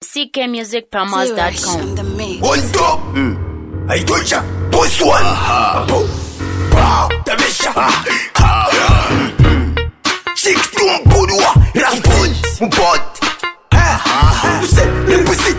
ckmusicpromos.com. On top, I told ya, boss one, Tabesha, Chiktum Budua, Rasput, Bot, le pussy,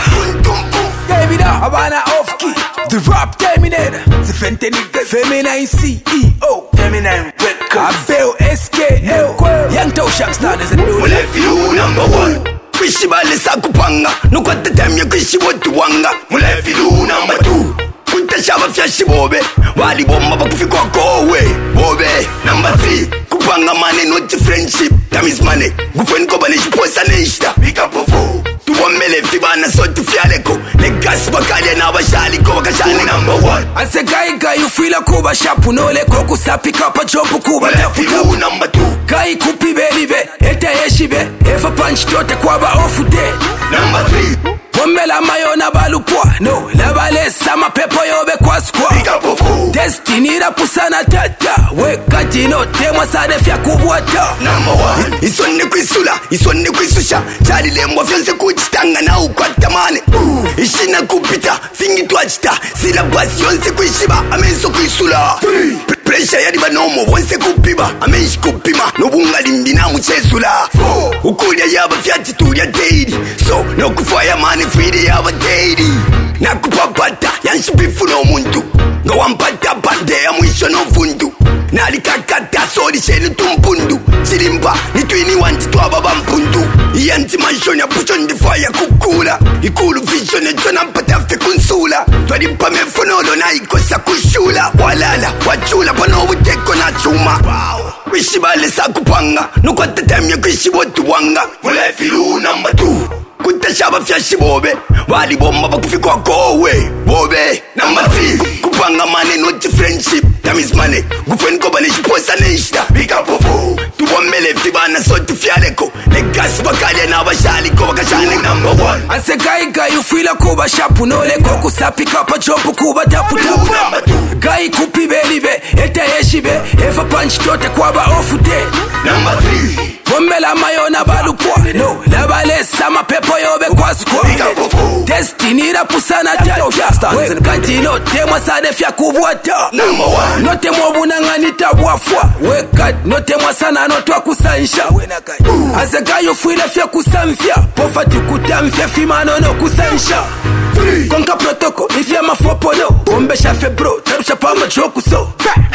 Baby da, Havana off key, the rap terminator, the fentanyl, feminine CEO, feminine record, Abel SKL, Young Toe Shackstar is a new Left you number one. Kwishi bale sakupanga nukwata time ya kwishi wotu wanga Mulefi lu number 2 Kutashaba fyashi bobe Wali bomba bakufiko kowe Bobe number 3 Kupanga money not friendship Time is money Gufeni koba nishiposa nishta Pika pofu Tuwamele fibana sotu fyaleko Legasi bakale na washali koba kashani number 1 Anse gai you feel a kuba shapu no le koku sapi kapa chopu kuba Mulefi lu number 2 Gai kupi belive ete yeshive Efa punch tote kwaba ofu de Number 3 Wambela mayona balupwa No, labalesa mapepo yobe kwa skwa Pika pofu Destiny rapusana tata Weka jino temwa sade fya kubwata Number 1 Isone kwisula, isone kwisusha Chali lemwa fyonse kuchitanga na ukwata mane Ishina kupita, fingi tuachita Sila basi yonse kwishiba, amenso kwisula Pressure yadi banomo, wonse kupiba Amenshi kupima, nubunga limbi na muchesula Ukulia yaba fyati tulia daily So, no kufaya mani fridi yaba daily Nakupapata, yanshibifu no muntu Nga wampata bande ya mwisho no fundu Nalikakata sori shenu tumpundu Chilimba nitwini wanti twababa mpundu Iyanti manshoni apucho ndifaya kukula Ikulu vision echona mpata fe kunsula Twalimpa mefonolo na ikosa kushula Walala, wachula pano uteko na chuma Wishibale sakupanga Nukwata time ya kwishi wotu wanga Mulefi lu number 2 Kutashaba fyashi bobe Wali bomba bakufiko kowe Bobe number 3 Kupanga money not friendship Time is money Gufeni koba nishiposa nishta Pika pofu Tuwamele fibana sotu fyaleko Legasi bakale na washali koba kashani number 1 Anse gai you feel a kuba shapu no le koku sapi kapa chopu kuba tapu tapu Number 2 Gai kupi belive ete yeshive Efa punch tote kwaba ofu de Number 3 Wambela mayona balupwa No, labalesa mapepo yobe kwa skwa Destiny rapusana tata Weka jino temwa sade fya kubwata Number 1 Note mwabuna ngani tabwafwa Weka note mwasana notwa kusansha Ase gayo fuile fya kusamfya Pofati kutamfya fimano no kusansha Konka protoko ifya mafopo no Ombesha fe bro tarusha pama choku so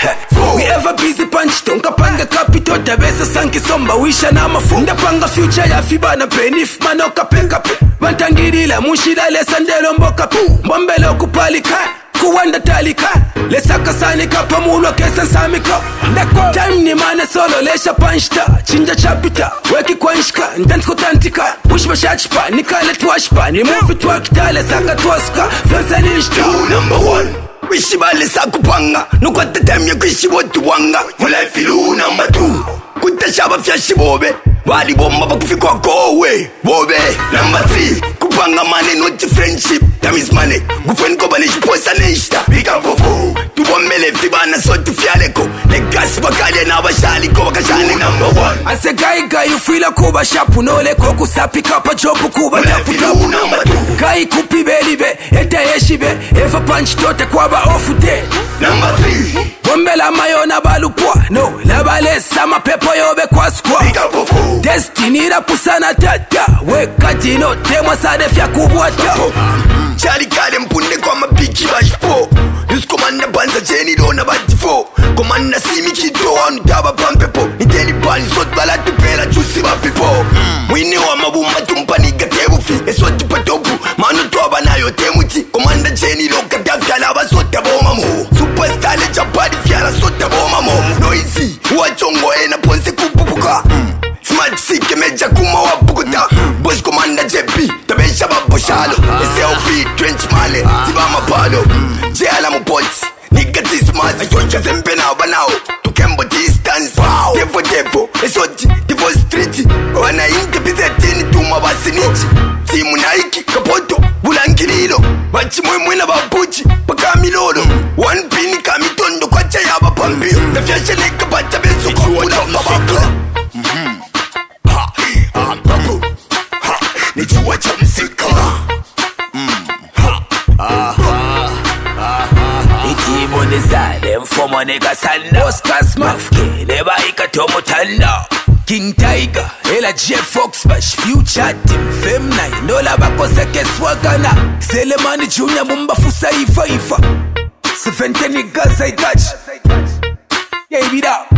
We ever busy punch tonka panga kapito Tabesa sanki somba wisha na mafu Ndapanga future ya fibana benif manoka peka pe Bantangirila mushida lesandelo mboka pu Mbombele okupalika Kuwanda talika Lesaka sani kapa mulo kesa samika Time ni mane solo lesha panchta Chinja chapita Weki kwanshka Ntansko tantika Wishba shachpa Nikale twashpa Ni movie twakitale Saka twaska Fyonsa nishta Number 1 Wishibale sakupanga Nukwata time ya kwishi wotu wanga Mulefi lu number 2 Kutashaba fyashi bobe Wali bomba bakufiko kowe Bobe number 3 Kupanga money not friendship Time is money Gufeni koba nishiposa nishta Pika pofu Tuwamele fibana sotu fyaleko Legasi bakale na washali koba kashani number 1 Anse gai you feel a kuba shapu no le koku sapi kapa chopu kuba tapu tapu number 2 Gai kupi belive ete yeshive Efa punch tote kwaba ofu de Number 3 Wambela mayona balupwa No, labalesa mapepo yobe kwa skwa Pika pofu Destiny rapusana tata Weka jino temwa sade fya kubwata Chali kale mpunde kwa mapiki bashpo Nuskomanda banza jeni dona batifo Komanda simi kito wanu taba pampepo Niteli bani sot bala tupela chusi bapipo Mwine wa mabumba tumpaniga tebufi Eswati patopu manu toba na yo temuti Komanda jeni loka tafyala basota boma mo Superstar le chapadi fyala sota boma mo Noisy wachongo ena ponse kupupuka Smart sike meja kuma wapukuta Boss Commander JP Tabesha babushalo SLP trench male Tiba mapalo Jela mupoti Nigga this mass Ayonja zempe na banao Tukembo distance Devo Esoti Devo street Wana inke pizetini Tuma basinichi Timu naiki Kapoto Bulangililo Bachi mwemwe na babuchi Paka milolo One pin kamitondo Kwa chaya bapambio Nafyashe leka bacha beso Kwa kula babaka Nijua cha mzika for my nigga Sanda. Oscars Mafke, never ika tomo tanda. King Tiger, Ella J Fox Bash, Future Team, Fem 9, Nola Bako Seke Swagana, Selemani Junior Mumba Fusa Ifa Ifa. 70 niggas I touch. Yeah, beat up.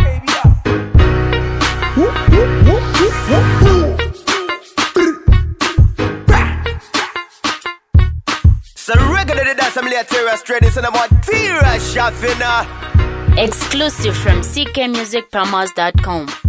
So regularly that's some later straight in some material shopping. Exclusive from ckmusicpromos.com.